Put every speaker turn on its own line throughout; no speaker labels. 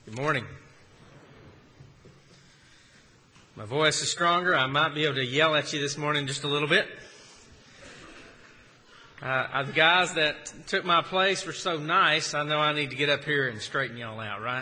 Good morning. My voice is stronger. I might be able to yell at you this morning just a little bit. The guys that took my place were so nice, I know I need to get up here and straighten y'all out, right?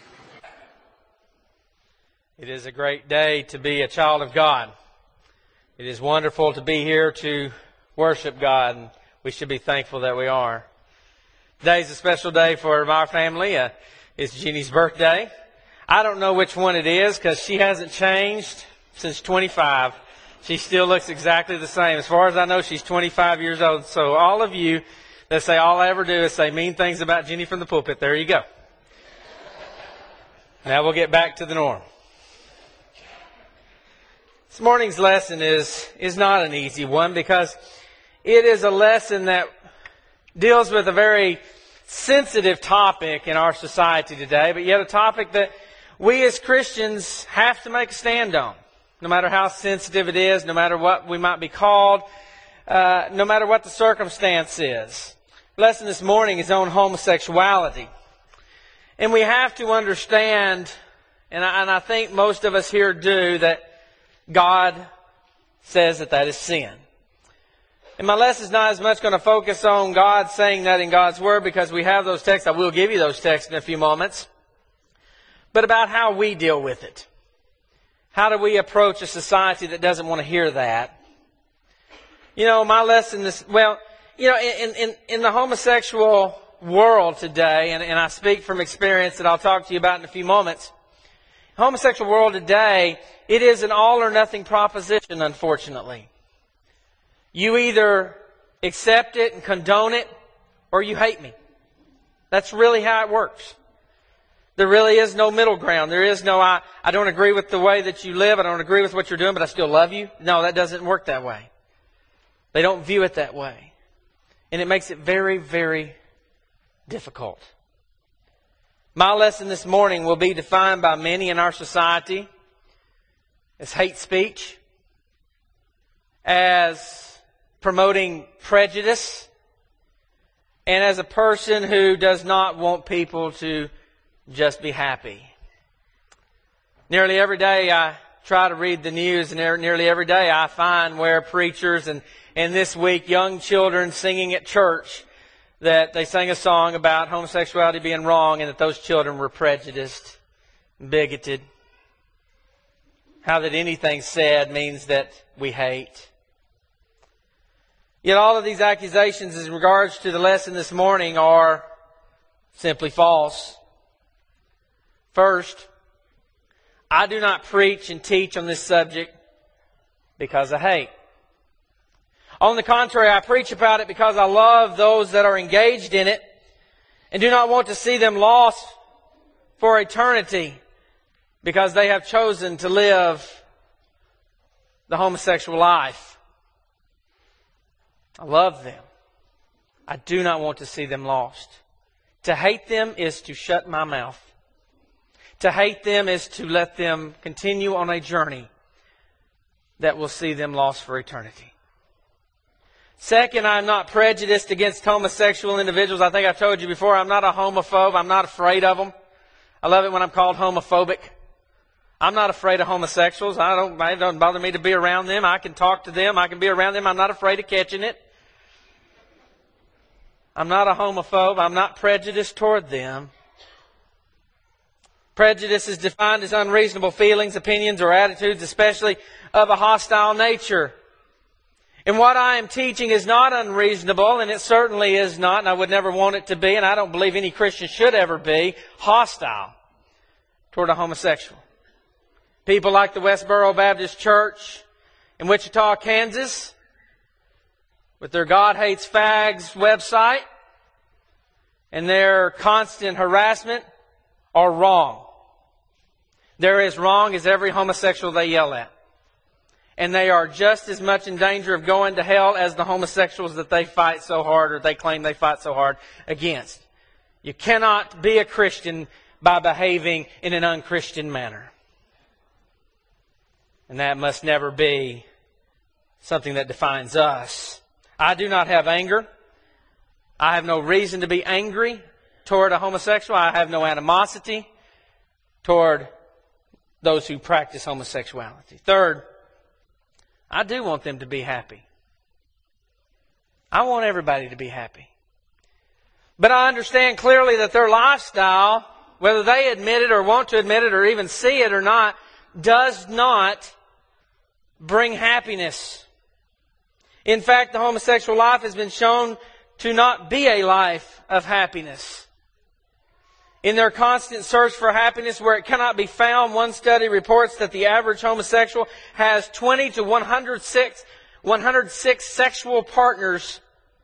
It is a great day to be a child of God. It is wonderful to be here to worship God, and we should be thankful that we are. Today is a special day for our family. It's Jeannie's birthday. I don't know which one it is because she hasn't changed since 25. She still looks exactly the same. As far as I know, she's 25 years old. So all of you that say all I ever do is say mean things about Jeannie from the pulpit, there you go. Now we'll get back to the norm. This morning's lesson is not an easy one because it is a lesson that deals with a very sensitive topic in our society today, but yet a topic that we as Christians have to make a stand on. No matter how sensitive it is, no matter what we might be called, no matter what the circumstance is. The lesson this morning is on homosexuality. And we have to understand, and I think most of us here do, that God says that is sin. And my lesson is not as much going to focus on God saying that in God's Word because we have those texts. I will give you those texts in a few moments. But about how we deal with it. How do we approach a society that doesn't want to hear that? You know, my lesson is, in the homosexual world today, and I speak from experience that I'll talk to you about in a few moments. Homosexual world today, it is an all or nothing proposition, unfortunately. You either accept it and condone it, or you hate me. That's really how it works. There really is no middle ground. There is no, I don't agree with the way that you live. I don't agree with what you're doing, but I still love you. No, that doesn't work that way. They don't view it that way. And it makes it very, very difficult. My lesson this morning will be defined by many in our society as hate speech, as promoting prejudice, and as a person who does not want people to just be happy. Nearly every day I try to read the news, and nearly every day I find where preachers and this week young children singing at church that they sang a song about homosexuality being wrong and that those children were prejudiced, bigoted. How that anything said means that we hate. Yet all of these accusations in regards to the lesson this morning are simply false. First, I do not preach and teach on this subject because I hate. On the contrary, I preach about it because I love those that are engaged in it and do not want to see them lost for eternity because they have chosen to live the homosexual life. I love them. I do not want to see them lost. To hate them is to shut my mouth. To hate them is to let them continue on a journey that will see them lost for eternity. Second, I'm not prejudiced against homosexual individuals. I think I've told you before, I'm not a homophobe. I'm not afraid of them. I love it when I'm called homophobic. I'm not afraid of homosexuals. It doesn't bother me to be around them. I can talk to them. I can be around them. I'm not afraid of catching it. I'm not a homophobe. I'm not prejudiced toward them. Prejudice is defined as unreasonable feelings, opinions, or attitudes, especially of a hostile nature. And what I am teaching is not unreasonable, and it certainly is not, and I would never want it to be, and I don't believe any Christian should ever be, hostile toward a homosexual. People like the Westboro Baptist Church in Wichita, Kansas, with their God Hates Fags website and their constant harassment are wrong. They're as wrong as every homosexual they yell at. And they are just as much in danger of going to hell as the homosexuals that they fight so hard, or they claim they fight so hard against. You cannot be a Christian by behaving in an unchristian manner. And that must never be something that defines us. I do not have anger. I have no reason to be angry toward a homosexual. I have no animosity. toward those who practice homosexuality. Third, I do want them to be happy. I want everybody to be happy. But I understand clearly that their lifestyle, whether they admit it or want to admit it or even see it or not, does not bring happiness. In fact, the homosexual life has been shown to not be a life of happiness. In their constant search for happiness where it cannot be found, one study reports that the average homosexual has 20 to 106 sexual partners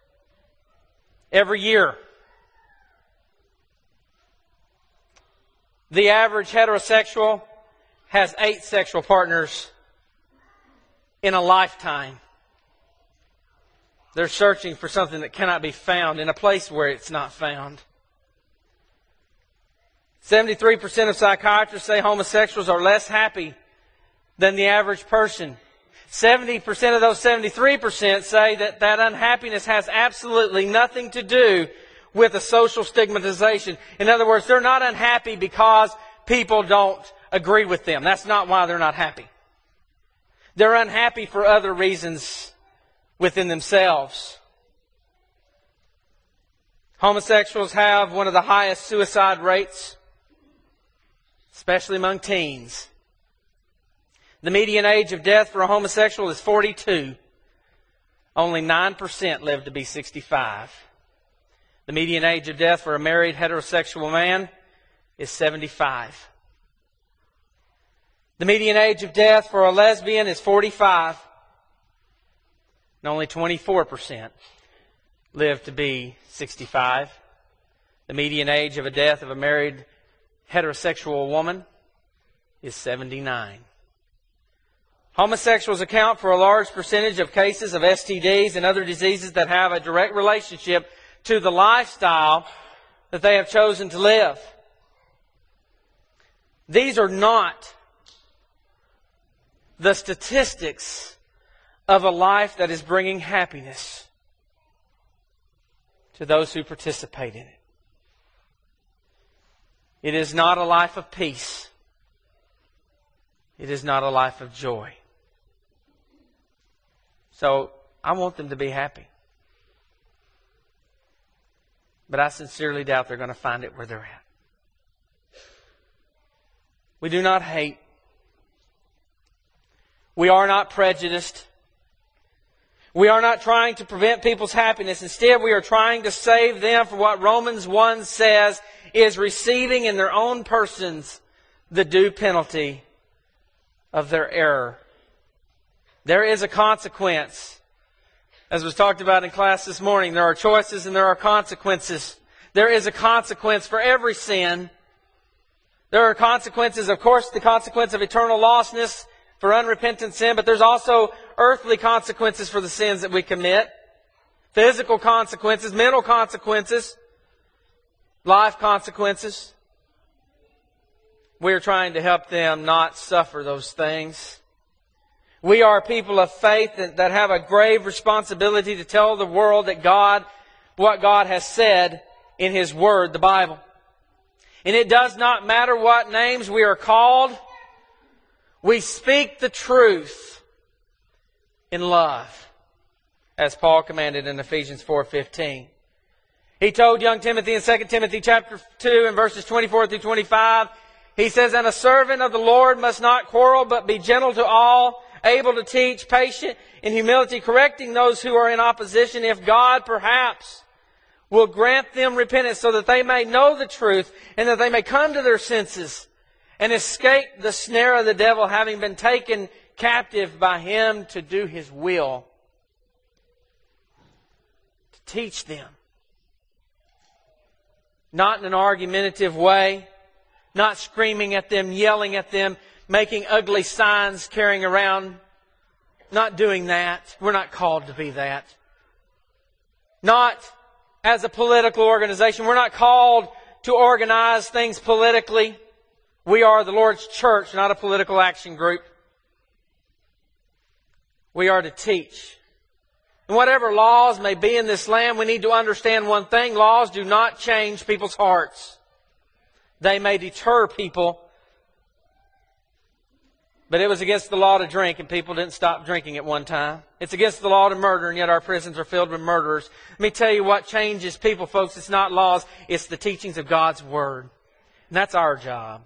every year. The average heterosexual has 8 sexual partners in a lifetime. They're searching for something that cannot be found in a place where it's not found. 73% of psychiatrists say homosexuals are less happy than the average person. 70% of those 73% say that unhappiness has absolutely nothing to do with a social stigmatization. In other words, they're not unhappy because people don't agree with them. That's not why they're not happy. They're unhappy for other reasons within themselves. Homosexuals have one of the highest suicide rates, especially among teens. The median age of death for a homosexual is 42. Only 9% live to be 65. The median age of death for a married heterosexual man is 75. The median age of death for a lesbian is 45. And only 24% live to be 65. The median age of a death of a married heterosexual woman is 79. Homosexuals account for a large percentage of cases of STDs and other diseases that have a direct relationship to the lifestyle that they have chosen to live. These are not the statistics of a life that is bringing happiness to those who participate in it. It is not a life of peace. It is not a life of joy. So, I want them to be happy. But I sincerely doubt they're going to find it where they're at. We do not hate. We are not prejudiced. We are not trying to prevent people's happiness. Instead, we are trying to save them from what Romans 1 says is receiving in their own persons the due penalty of their error. There is a consequence. As was talked about in class this morning, there are choices and there are consequences. There is a consequence for every sin. There are consequences, of course, the consequence of eternal lostness for unrepentant sin, but there's also earthly consequences for the sins that we commit. Physical consequences, mental consequences, life consequences. We are trying to help them not suffer those things. We are people of faith that have a grave responsibility to tell the world that what God has said in His Word, the Bible. And it does not matter what names we are called. We speak the truth in love, as Paul commanded in Ephesians 4:15. He told young Timothy in 2 Timothy chapter 2 and verses 24 through 25, he says, "And a servant of the Lord must not quarrel, but be gentle to all, able to teach, patient in humility, correcting those who are in opposition, if God perhaps will grant them repentance, so that they may know the truth, and that they may come to their senses, and escape the snare of the devil, having been taken captive by him to do his will." To teach them. Not in an argumentative way, not screaming at them, yelling at them, making ugly signs, carrying around. Not doing that. We're not called to be that. Not as a political organization. We're not called to organize things politically. We are the Lord's church, not a political action group. We are to teach. And whatever laws may be in this land, we need to understand one thing. Laws do not change people's hearts. They may deter people But it was against the law to drink, and people didn't stop drinking at one time. It's against the law to murder, and yet our prisons are filled with murderers. Let me tell you what changes people, folks. It's not laws. It's the teachings of God's Word. And that's our job.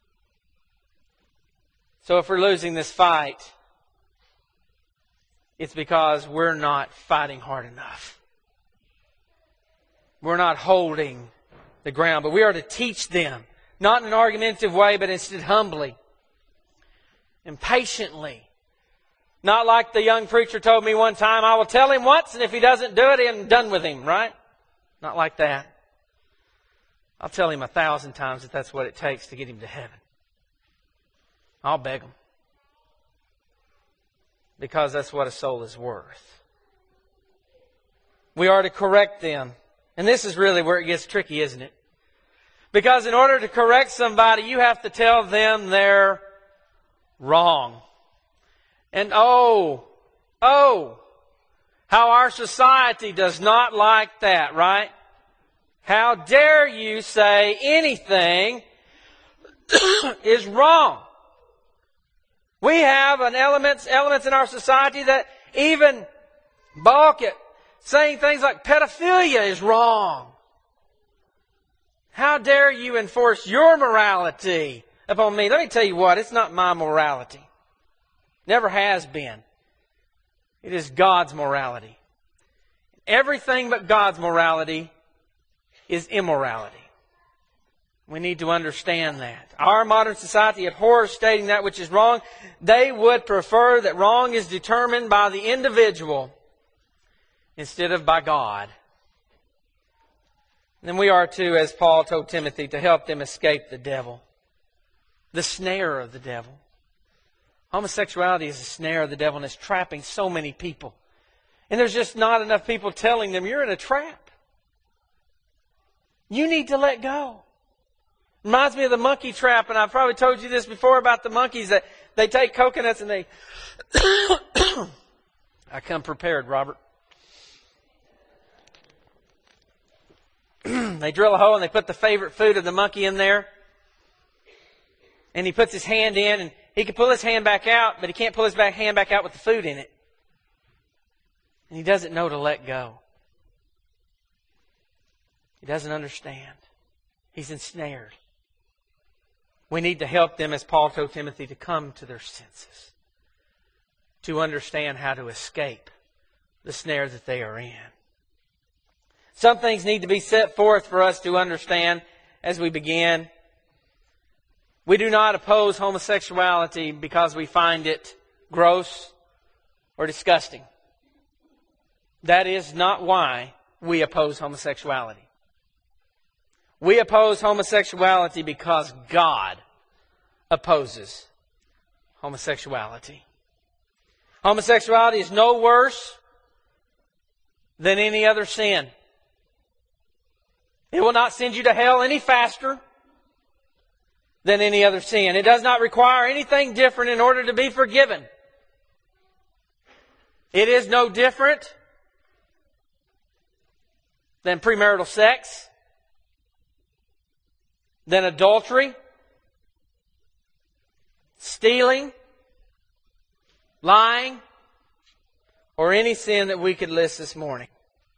So if we're losing this fight, it's because we're not fighting hard enough. We're not holding the ground. But we are to teach them, not in an argumentative way, but instead humbly and patiently. Not like the young preacher told me one time, I will tell him once, and if he doesn't do it, I'm done with him, right? Not like that. I'll tell him 1,000 times if that's what it takes to get him to heaven. I'll beg him. Because that's what a soul is worth. We are to correct them. And this is really where it gets tricky, isn't it? Because in order to correct somebody, you have to tell them they're wrong. And how our society does not like that, right? How dare you say anything is wrong? We have elements in our society that even balk at saying things like pedophilia is wrong. How dare you enforce your morality upon me? Let me tell you what, it's not my morality. Never has been. It is God's morality. Everything but God's morality is immorality. We need to understand that. Our modern society abhors stating that which is wrong. They would prefer that wrong is determined by the individual instead of by God. And we are to, as Paul told Timothy, to help them escape the devil. The snare of the devil. Homosexuality is a snare of the devil, and it's trapping so many people. And there's just not enough people telling them, you're in a trap. You need to let go. Reminds me of the monkey trap, and I've probably told you this before about the monkeys, that they take coconuts and they... I come prepared, Robert. They drill a hole and they put the favorite food of the monkey in there. And he puts his hand in, and he can pull his hand back out, but he can't pull his hand back out with the food in it. And he doesn't know to let go. He doesn't understand. He's ensnared. We need to help them, as Paul told Timothy, to come to their senses. To understand how to escape the snare that they are in. Some things need to be set forth for us to understand as we begin. We do not oppose homosexuality because we find it gross or disgusting. That is not why we oppose homosexuality. We oppose homosexuality because God opposes homosexuality. Homosexuality is no worse than any other sin. It will not send you to hell any faster than any other sin. It does not require anything different in order to be forgiven. It is no different than premarital sex, than adultery, stealing, lying, or any sin that we could list this morning.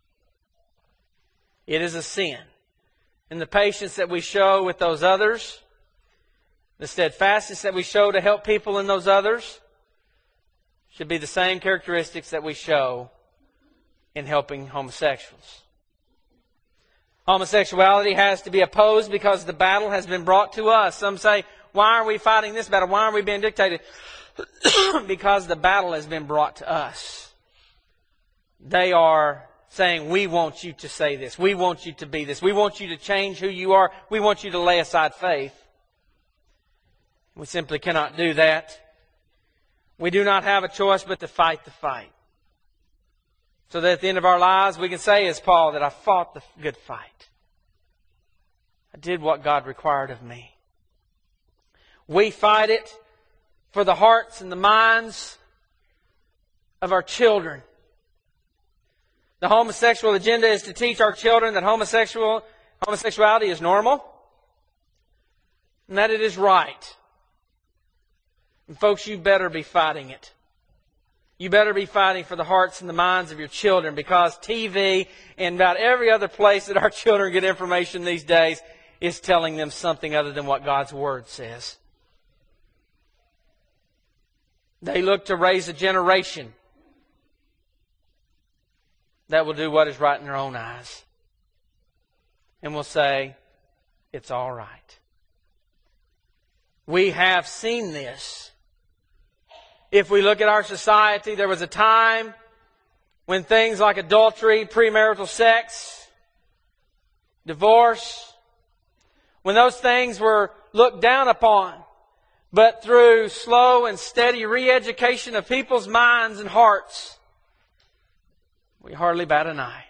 It is a sin. And the patience that we show with those others, the steadfastness that we show to help people in those others, should be the same characteristics that we show in helping homosexuals. Homosexuality has to be opposed because the battle has been brought to us. Some say, why are we fighting this battle? Why are we being dictated? Because the battle has been brought to us. They are saying, we want you to say this. We want you to be this. We want you to change who you are. We want you to lay aside faith. We simply cannot do that. We do not have a choice but to fight the fight. So that at the end of our lives we can say, as Paul, that I fought the good fight. I did what God required of me. We fight it for the hearts and the minds of our children. The homosexual agenda is to teach our children that homosexuality is normal and that it is right. And folks, you better be fighting it. You better be fighting for the hearts and the minds of your children, because TV and about every other place that our children get information these days is telling them something other than what God's Word says. They look to raise a generation that will do what is right in their own eyes. And will say, it's all right. We have seen this. If we look at our society, there was a time when things like adultery, premarital sex, divorce, when those things were looked down upon. But through slow and steady re-education of people's minds and hearts, we hardly bat an eye.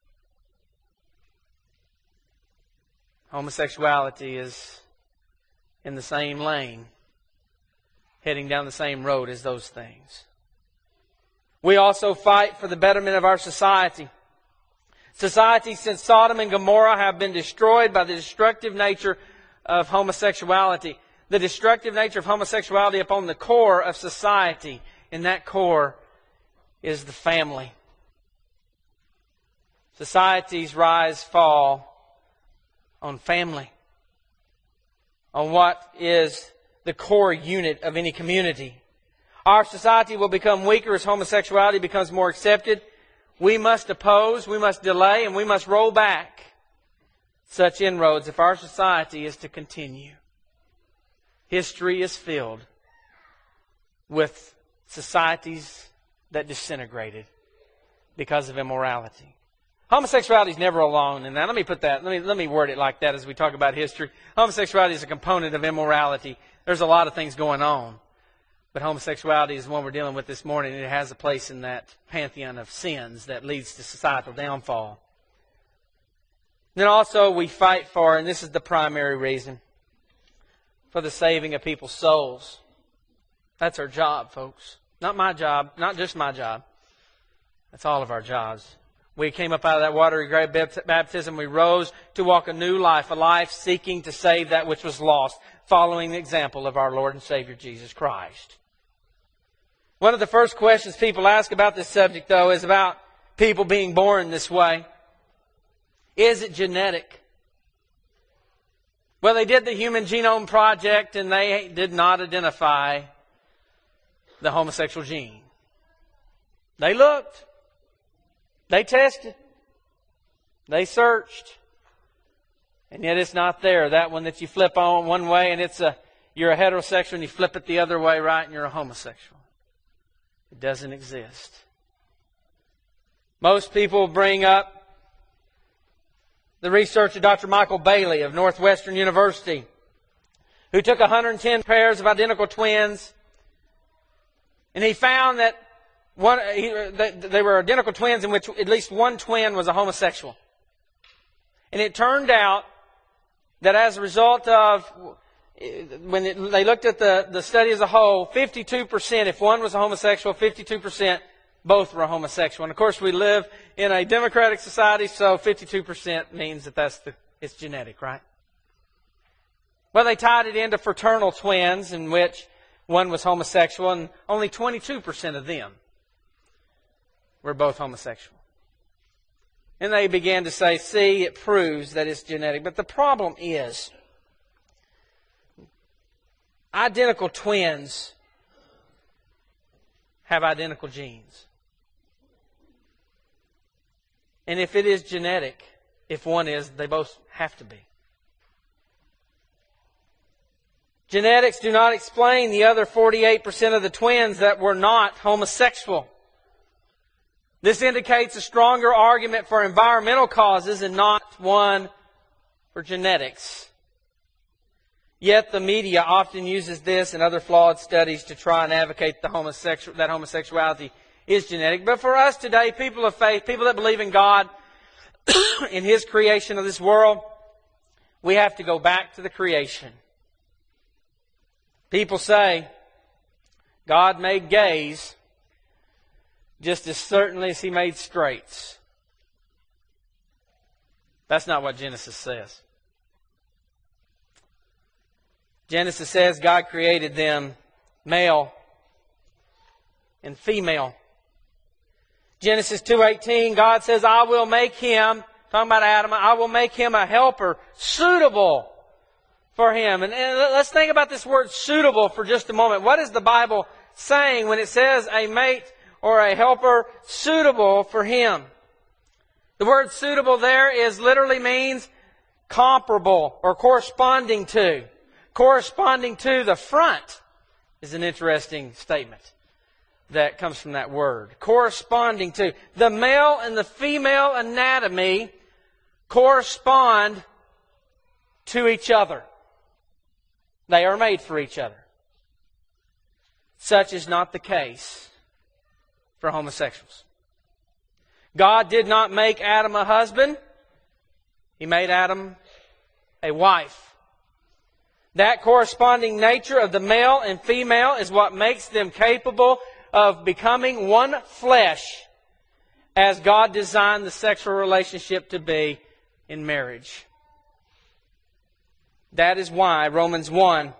Homosexuality is in the same lane, heading down the same road as those things. We also fight for the betterment of our society. Societies since Sodom and Gomorrah have been destroyed by the destructive nature of homosexuality. The destructive nature of homosexuality upon the core of society. And that core is the family. Societies rise, fall on family. On what is the core unit of any community. Our society will become weaker as homosexuality becomes more accepted. We must oppose, we must delay, and we must roll back such inroads if our society is to continue. History is filled with societies that disintegrated because of immorality. Homosexuality is never alone in that. Let me word it like that as we talk about history. Homosexuality is a component of immorality. There's a lot of things going on. But homosexuality is the one we're dealing with this morning. And it has a place in that pantheon of sins that leads to societal downfall. Then also we fight for, and this is the primary reason, for the saving of people's souls. That's our job, folks. Not my job, not just my job. That's all of our jobs. We came up out of that watery grave baptism. We rose to walk a new life, a life seeking to save that which was lost, following the example of our Lord and Savior Jesus Christ. One of the first questions people ask about this subject, though, is about people being born this way. Is it genetic? Well, they did the Human Genome Project and they did not identify the homosexual gene. They looked. They tested. They searched. And yet it's not there. That one that you flip on one way and you're a heterosexual, and you flip it the other way, right, and you're a homosexual. It doesn't exist. Most people bring up the research of Dr. Michael Bailey of Northwestern University, who took 110 pairs of identical twins, and he found that they were identical twins in which at least one twin was a homosexual. And it turned out that as a result of, when they looked at the study as a whole, 52%, if one was a homosexual, 52% both were homosexual. And of course we live in a democratic society, so 52% means that it's genetic, right? Well, they tied it into fraternal twins in which one was homosexual, and only 22% of them were both homosexual. And they began to say, see, it proves that it's genetic. But the problem is, identical twins have identical genes. And if it is genetic, if one is, they both have to be. Genetics do not explain the other 48% of the twins that were not homosexual. This indicates a stronger argument for environmental causes and not one for genetics. Yet the media often uses this and other flawed studies to try and advocate that homosexuality is genetic. But for us today, people of faith, people that believe in God, in His creation of this world, we have to go back to the creation. People say, God made gays just as certainly as He made straights. That's not what Genesis says. Genesis says God created them male and female. Genesis 2:18, God says, I will make him, talking about Adam, I will make him a helper suitable for him. And let's think about this word suitable for just a moment. What is the Bible saying when it says a mate or a helper suitable for him? The word suitable there literally means comparable or corresponding to. Corresponding to the front is an interesting statement that comes from that word. Corresponding to. The male and the female anatomy correspond to each other. They are made for each other. Such is not the case for homosexuals. God did not make Adam a husband. He made Adam a wife. That corresponding nature of the male and female is what makes them capable of becoming one flesh as God designed the sexual relationship to be in marriage. That is why Romans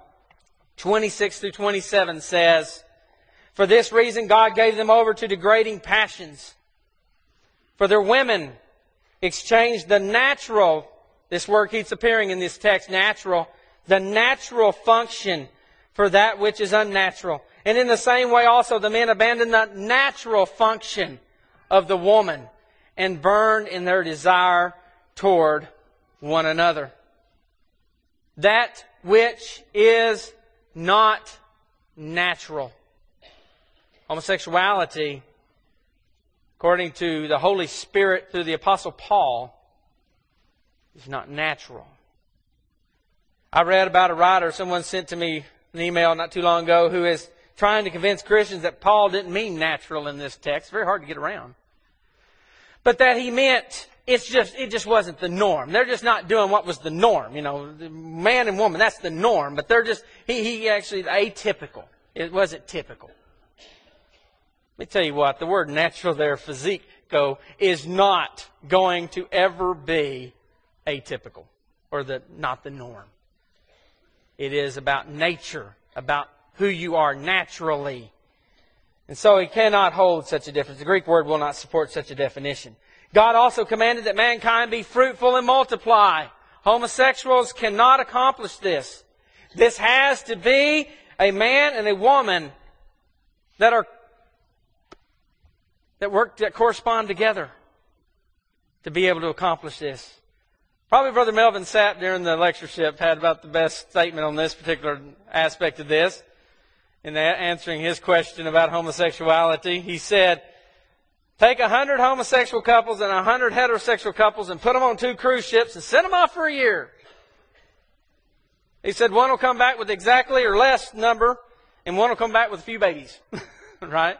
1:26-27 says, for this reason God gave them over to degrading passions. For their women exchanged the natural, this word keeps appearing in this text, natural, the natural function for that which is unnatural. And in the same way also the men abandoned the natural function of the woman and burned in their desire toward one another. That which is not natural. Homosexuality, according to the Holy Spirit through the Apostle Paul, is not natural. I read about a writer, someone sent to me an email not too long ago, who is trying to convince Christians that Paul didn't mean natural in this text. It's very hard to get around. But that he meant it just wasn't the norm. They're just not doing what was the norm. You know, man and woman, that's the norm. But they're just, he actually atypical. It wasn't typical. Let me tell you what, the word natural there, physico, is not going to ever be atypical or not the norm. It is about nature, about who you are naturally. And so he cannot hold such a difference. The Greek word will not support such a definition. God also commanded that mankind be fruitful and multiply. Homosexuals cannot accomplish this. This has to be a man and a woman that correspond together to be able to accomplish this. Probably Brother Melvin Sapp during the lectureship had about the best statement on this particular aspect of this. In answering his question about homosexuality, he said, take 100 homosexual couples and 100 heterosexual couples and put them on 2 cruise ships and send them off for a year. He said one will come back with exactly or less number and one will come back with a few babies. Right?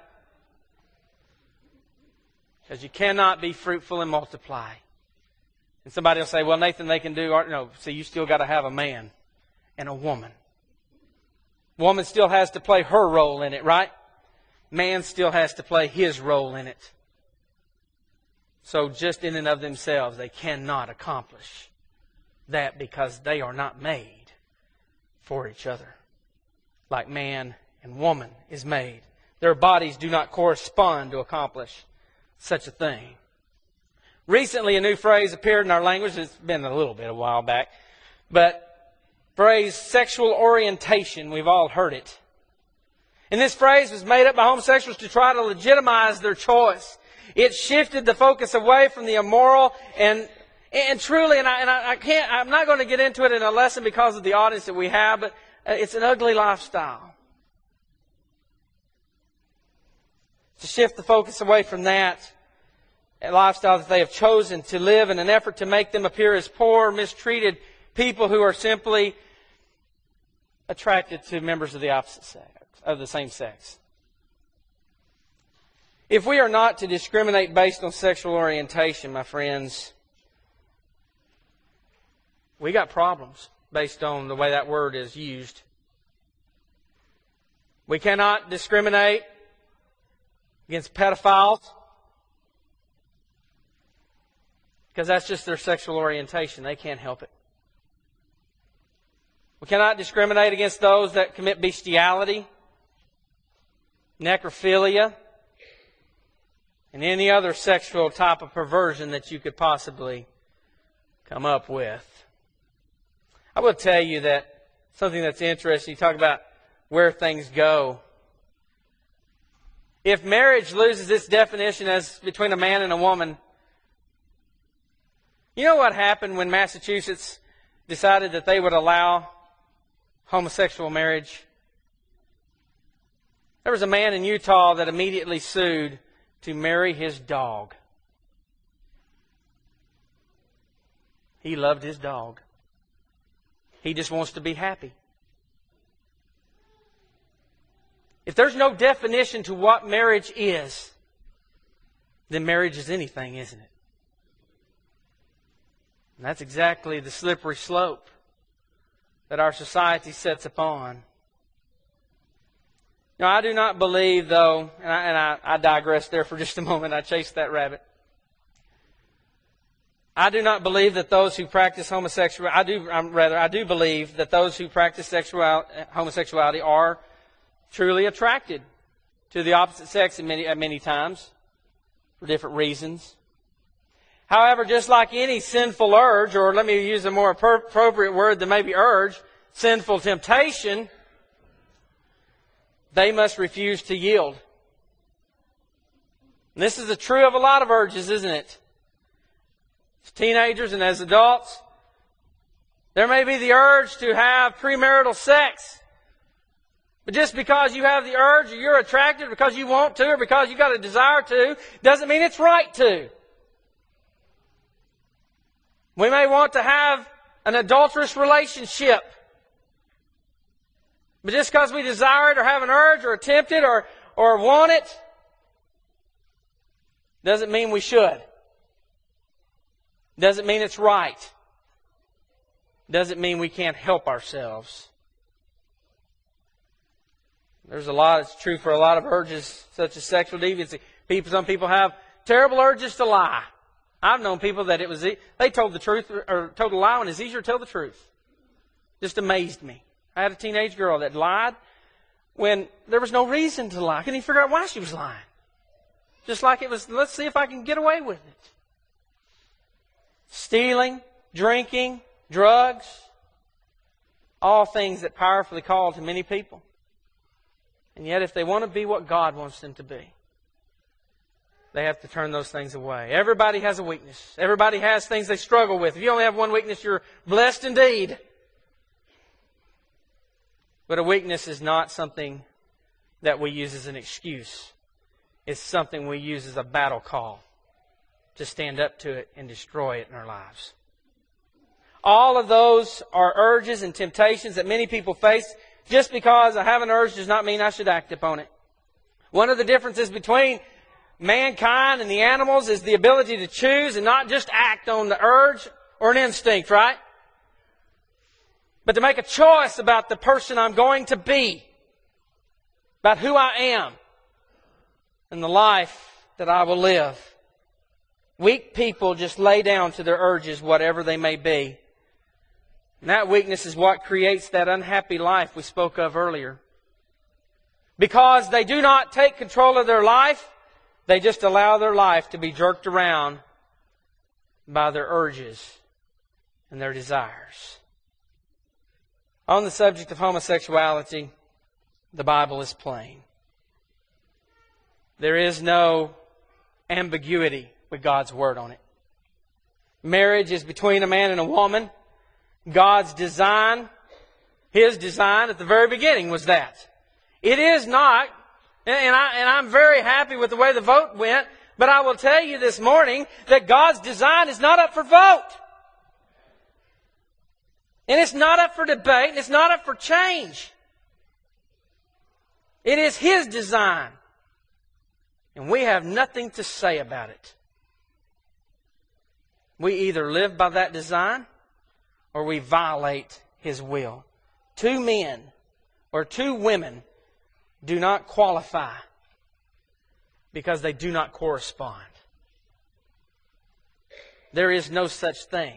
Because you cannot be fruitful and multiply. And somebody will say, well, Nathan, they can do... No, see, you still got to have a man and a woman. Woman still has to play her role in it, right? Man still has to play his role in it. So just in and of themselves, they cannot accomplish that because they are not made for each other. Like man and woman is made. Their bodies do not correspond to accomplish such a thing. Recently, a new phrase appeared in our language. It's been a while back. But phrase sexual orientation, we've all heard it. And this phrase was made up by homosexuals to try to legitimize their choice. It shifted the focus away from the immoral and truly, I'm not going to get into it in a lesson because of the audience that we have, but it's an ugly lifestyle. To shift the focus away from that lifestyle that they have chosen to live in an effort to make them appear as poor, mistreated people who are simply attracted to members of the opposite sex, of the same sex. If we are not to discriminate based on sexual orientation, my friends, we got problems based on the way that word is used. We cannot discriminate against pedophiles because that's just their sexual orientation. They can't help it. We cannot discriminate against those that commit bestiality necrophilia, and any other sexual type of perversion that you could possibly come up with. I will tell you that something that's interesting, you talk about where things go. If marriage loses its definition as between a man and a woman, you know what happened when Massachusetts decided that they would allow homosexual marriage? There was a man in Utah that immediately sued to marry his dog. He loved his dog. He just wants to be happy. If there's no definition to what marriage is, then marriage is anything, isn't it? And that's exactly the slippery slope that our society sets upon. Now, I do not believe, though, and I digress there for just a moment. I chased that rabbit. I do not believe that those who practice homosexuality, I do believe that those who practice homosexuality are truly attracted to the opposite sex at many times for different reasons. However, just like any sinful urge, or let me use a more appropriate word than maybe urge, sinful temptation, they must refuse to yield. And this is true of a lot of urges, isn't it? As teenagers and as adults, there may be the urge to have premarital sex. But just because you have the urge, or you're attracted, or because you want to, or because you've got a desire to, doesn't mean it's right to. We may want to have an adulterous relationship. But just because we desire it, or have an urge, or attempt it, or want it, doesn't mean we should. Doesn't mean it's right. Doesn't mean we can't help ourselves. It's true for a lot of urges, such as sexual deviancy. Some people have terrible urges to lie. I've known people that they told the truth, or told a lie when it's easier to tell the truth. Just amazed me. I had a teenage girl that lied when there was no reason to lie. I couldn't even figure out why she was lying. Just like it was, let's see if I can get away with it. Stealing, drinking, drugs, all things that powerfully call to many people. And yet if they want to be what God wants them to be, they have to turn those things away. Everybody has a weakness. Everybody has things they struggle with. If you only have one weakness, you're blessed indeed. But a weakness is not something that we use as an excuse. It's something we use as a battle call to stand up to it and destroy it in our lives. All of those are urges and temptations that many people face. Just because I have an urge does not mean I should act upon it. One of the differences between mankind and the animals is the ability to choose and not just act on the urge or an instinct, right? But to make a choice about the person I'm going to be, about who I am, and the life that I will live. Weak people just lay down to their urges, whatever they may be. And that weakness is what creates that unhappy life we spoke of earlier. Because they do not take control of their life, they just allow their life to be jerked around by their urges and their desires. On the subject of homosexuality, the Bible is plain. There is no ambiguity with God's Word on it. Marriage is between a man and a woman. God's design, His design at the very beginning was that. It is not, and I'm very happy with the way the vote went, but I will tell you this morning that God's design is not up for vote. And it's not up for debate, and it's not up for change. It is His design. And we have nothing to say about it. We either live by that design or we violate His will. 2 men or 2 women do not qualify because they do not correspond. There is no such thing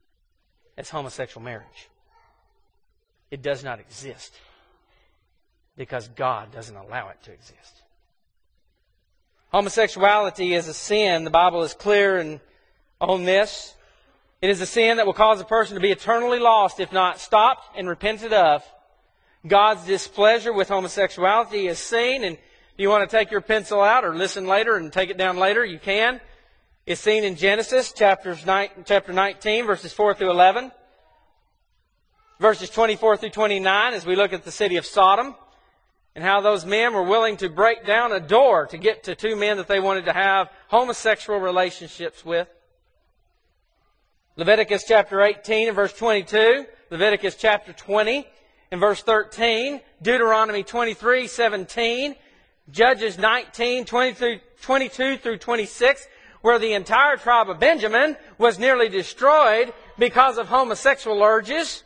as homosexual marriage. It does not exist. because God doesn't allow it to exist. Homosexuality is a sin. The Bible is clear on this. It is a sin that will cause a person to be eternally lost if not stopped and repented of. God's displeasure with homosexuality is seen, and if you want to take your pencil out or listen later and take it down later, you can. It's seen in Genesis chapter 19, verses 4 through 11. Verses 24 through 29 as we look at the city of Sodom and how those men were willing to break down a door to get to two men that they wanted to have homosexual relationships with. Leviticus chapter 18 and verse 22. Leviticus chapter 20 and verse 13. Deuteronomy 23:17. Judges 19, 22 through 26, where the entire tribe of Benjamin was nearly destroyed because of homosexual urges.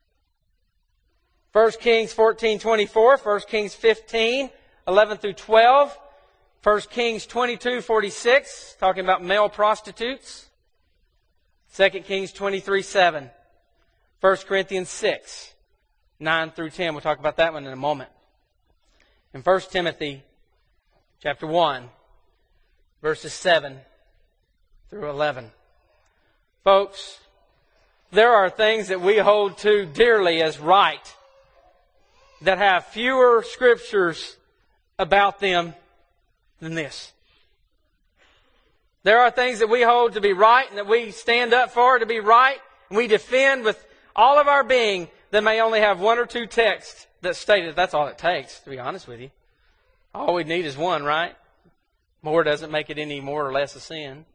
1 Kings 14:24, 1 Kings 15:11 through 12, 1 Kings 22:46, talking about male prostitutes. 2 Kings 23:7, 1 Corinthians 6:9 through 10. We'll talk about that one in a moment. In 1 Timothy chapter 1, verses 7 through 11. Folks, there are things that we hold to dearly as right that have fewer scriptures about them than this. There are things that we hold to be right and that we stand up for to be right, and we defend with all of our being that may only have one or two texts that state it. That's all it takes, to be honest with you. All we need is one, right? More doesn't make it any more or less a sin.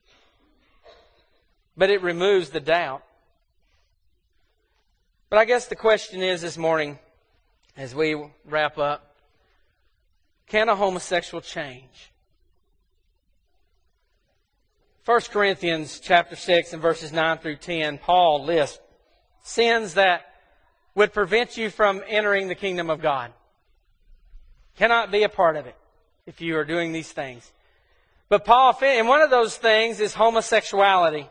But it removes the doubt. But I guess the question is this morning, as we wrap up, can a homosexual change? 1 Corinthians chapter 6 and verses 9 through 10, Paul lists sins that would prevent you from entering the kingdom of God. Cannot be a part of it if you are doing these things. But Paul, and one of those things is homosexuality.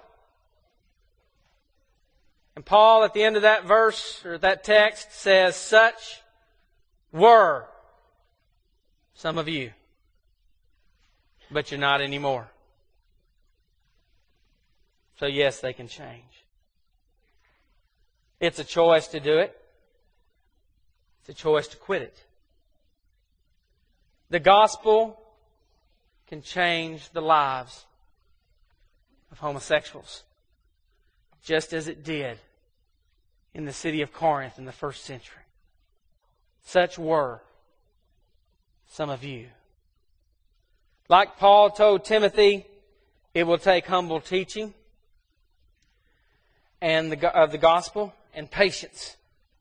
And Paul, at the end of that verse, or that text, says, such were some of you, but you're not anymore. So yes, they can change. It's a choice to do it. It's a choice to quit it. The gospel can change the lives of homosexuals, just as it did in the city of Corinth in the first century. Such were some of you. Like Paul told Timothy, it will take humble teaching and of the gospel and patience.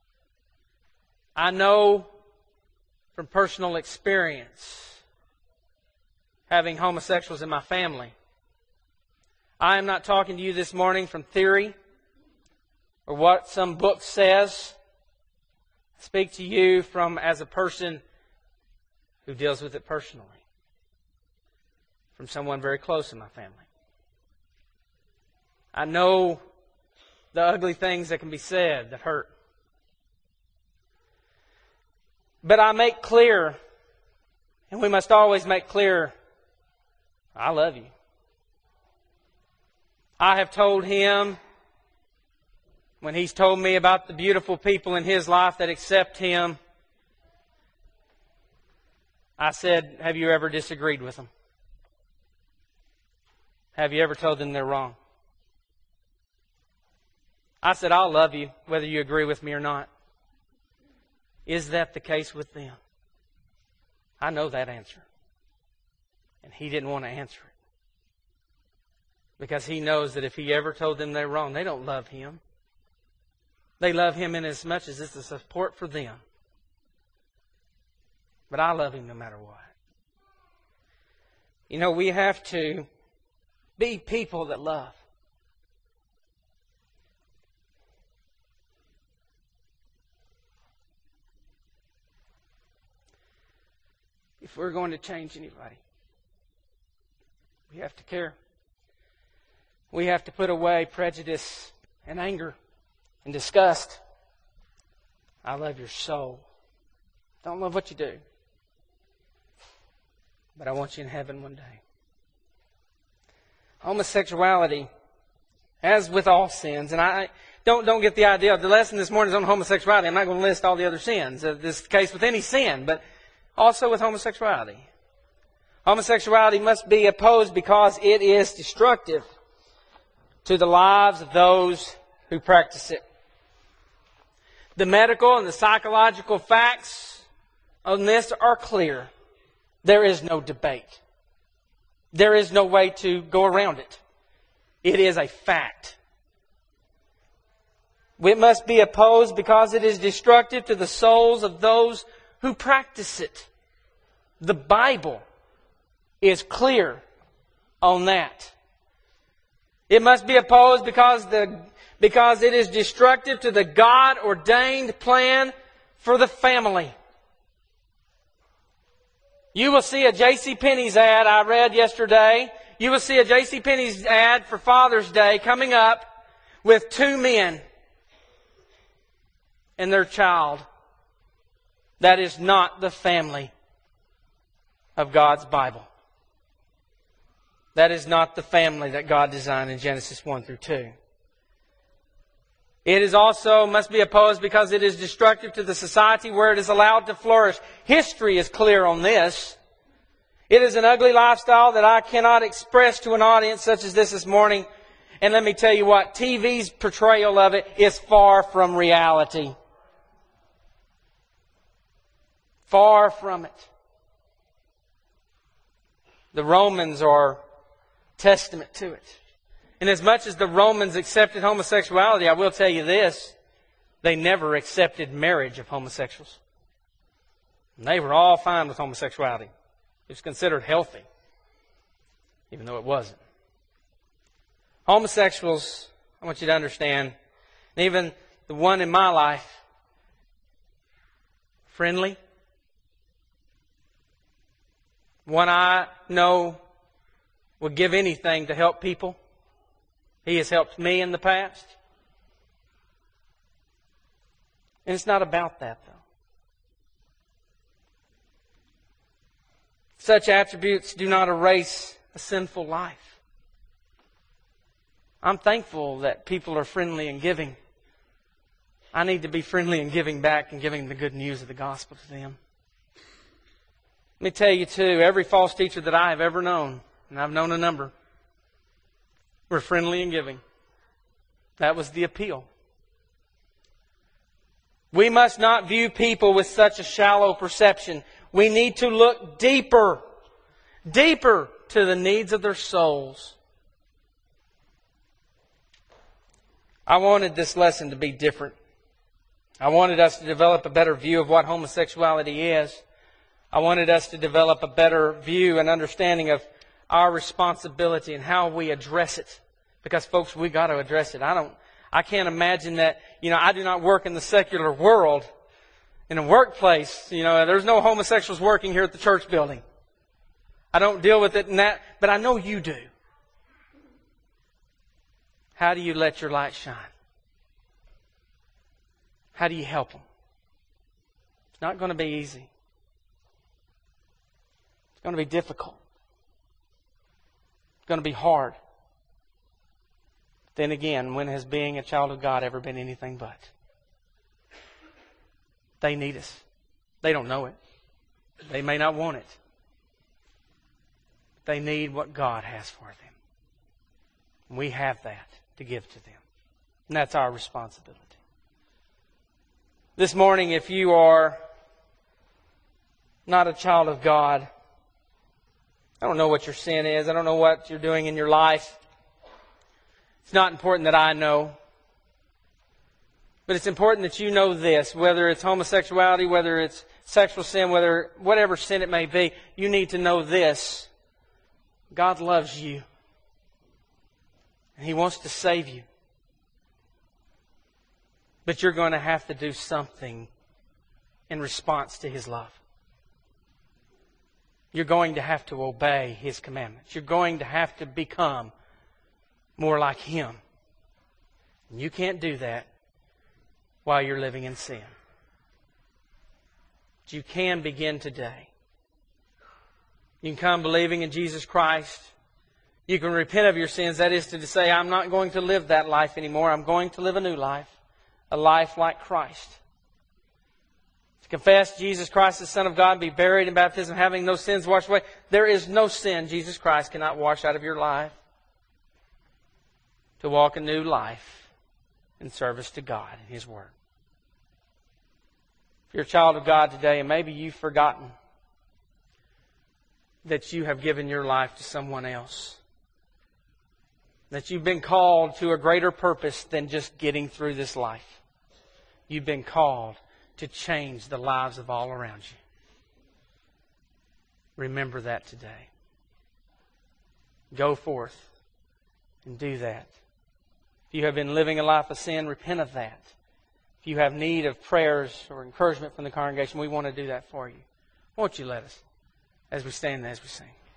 I know from personal experience, having homosexuals in my family. I am not talking to you this morning from theory or what some book says. I speak to you from as a person who deals with it personally. From someone very close in my family. I know the ugly things that can be said that hurt. But I make clear, and we must always make clear, I love you. I have told him, when he's told me about the beautiful people in his life that accept him, I said, have you ever disagreed with them? Have you ever told them they're wrong? I said, I'll love you whether you agree with me or not. Is that the case with them? I know that answer. And he didn't want to answer it. Because he knows that if he ever told them they're wrong, they don't love him. They love him in as much as it's a support for them. But I love him no matter what. You know, we have to be people that love. If we're going to change anybody, we have to care. We have to put away prejudice and anger and disgust. I love your soul. Don't love what you do. But I want you in heaven one day. Homosexuality, as with all sins, and I don't get the idea. The lesson this morning is on homosexuality. I'm not going to list all the other sins. This is the case with any sin, but also with homosexuality. Homosexuality must be opposed because it is destructive to the lives of those who practice it. The medical and the psychological facts on this are clear. There is no debate. There is no way to go around it. It is a fact. It must be opposed because it is destructive to the souls of those who practice it. The Bible is clear on that. It must be opposed because it is destructive to the God-ordained plan for the family. You will see a JCPenney's ad I read yesterday. You will see a JCPenney's ad for Father's Day coming up with two men and their child. That is not the family of God's Bible. That is not the family that God designed in Genesis 1 through 2. It is also must be opposed because it is destructive to the society where it is allowed to flourish. History is clear on this. It is an ugly lifestyle that I cannot express to an audience such as this morning. And let me tell you what, TV's portrayal of it is far from reality. Far from it. The Romans are testament to it. And as much as the Romans accepted homosexuality, I will tell you this, they never accepted marriage of homosexuals. And they were all fine with homosexuality. It was considered healthy, even though it wasn't. Homosexuals, I want you to understand, and even the one in my life, friendly. One I know would give anything to help people. He has helped me in the past. And it's not about that, though. Such attributes do not erase a sinful life. I'm thankful that people are friendly and giving. I need to be friendly and giving back and giving the good news of the gospel to them. Let me tell you, too, every false teacher that I have ever known, and I've known a number, were friendly and giving. That was the appeal. We must not view people with such a shallow perception. We need to look deeper to the needs of their souls. I wanted this lesson to be different. I wanted us to develop a better view of what homosexuality is. I wanted us to develop a better view and understanding of our responsibility and how we address it. Because, folks, we got to address it. I can't imagine that, I do not work in the secular world. In a workplace, there's no homosexuals working here at the church building. I don't deal with it in that, but I know you do. How do you let your light shine? How do you help them? It's not going to be easy. It's going to be difficult. It's going to be hard. Then again, when has being a child of God ever been anything but? They need us. They don't know it. They may not want it. They need what God has for them. And we have that to give to them. And that's our responsibility. This morning, if you are not a child of God, I don't know what your sin is. I don't know what you're doing in your life. It's not important that I know. But it's important that you know this, whether it's homosexuality, whether it's sexual sin, whatever sin it may be, you need to know this. God loves you. And He wants to save you. But you're going to have to do something in response to His love. You're going to have to obey His commandments. You're going to have to become more like Him. And you can't do that while you're living in sin. But you can begin today. You can come believing in Jesus Christ. You can repent of your sins. That is to say, I'm not going to live that life anymore. I'm going to live a new life. A life like Christ. To confess Jesus Christ, the Son of God, be buried in baptism, having no sins washed away. There is no sin Jesus Christ cannot wash out of your life. To walk a new life in service to God and His Word. If you're a child of God today, and maybe you've forgotten that you have given your life to someone else. That you've been called to a greater purpose than just getting through this life. You've been called to change the lives of all around you. Remember that today. Go forth and do that. If you have been living a life of sin, repent of that. If you have need of prayers or encouragement from the congregation, we want to do that for you. Won't you let us as we stand and as we sing?